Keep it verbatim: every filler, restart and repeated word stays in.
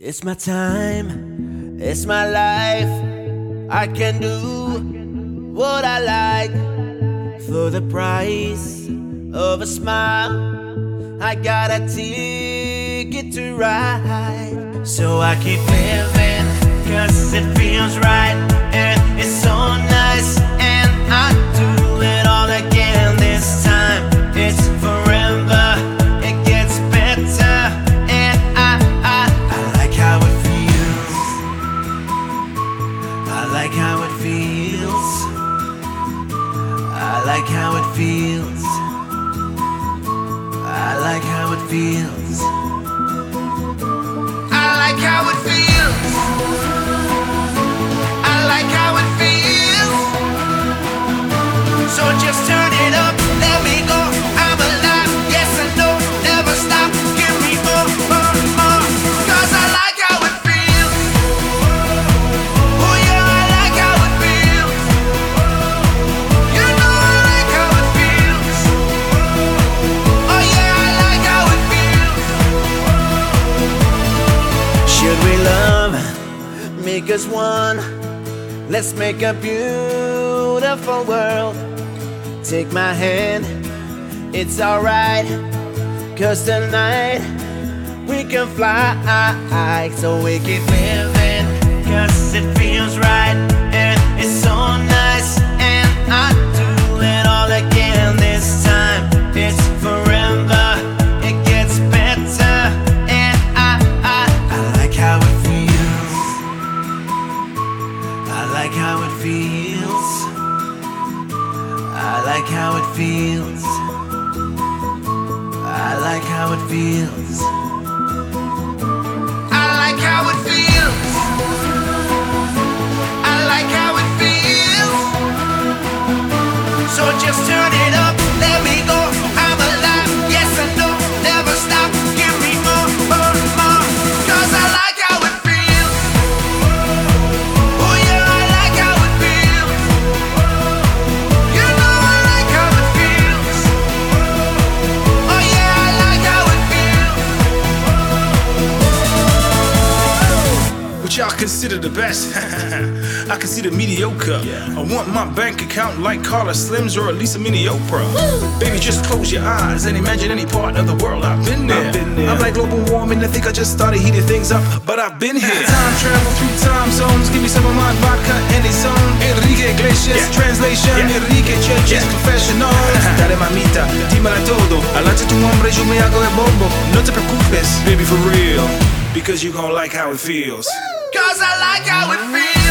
It's my time, it's my life. I can do what I like for the price of a smile. I got a ticket to ride, so I keep living, cause it feels right, and it's so nice, and I do it all again this time. It's forever, it gets better, and I, I, I like how it feels. I like how it feels. I like how it feels. I like how it feels. I like how it feels. I like how it feels. So just turn it up, let me go. I'm alive, yes I know, never stop. Give me more, more, more, cause I like how it feels. Oh yeah, I like how it feels. You know I like how it feels. Oh yeah, I like how it feels. Should we love, make us one? Let's make a beautiful world. Take my hand, it's alright, cause tonight we can fly. So we keep living, cause it feels right, and it's so nice, and I do it all again this time. It's forever, it gets better, and I, I, I like how it feels. I like how it feels. I like how it feels. I like how it feels. I like how it feels. I like how it feels. So just turn it up, let me go. I'm alive, yes I know, never stop. Give me more, more, more, cause I like how it feels. Oh yeah, I like how it feels. You know I like how it feels. Oh yeah, I like how it feels. What y'all consider the best? I consider mediocre. I want my bank account like Carlos Slims or at least a mini Oprah. Baby, just close your eyes and imagine any part of the world. I've been there. Been there. I'm like global warming. I think I just started heating things up, but I've been here. Time travel through time zones. Give me some of my vodka and it's on. Enrique Iglesias, yeah. Translation. Yeah. Enrique Churches, yeah. Professional. Dale mamita, dímela todo. Adelante tu hombre, yo me hago el bombo. No te preocupes, baby, for real, because you gon' like how it feels. Cause I like how it feels.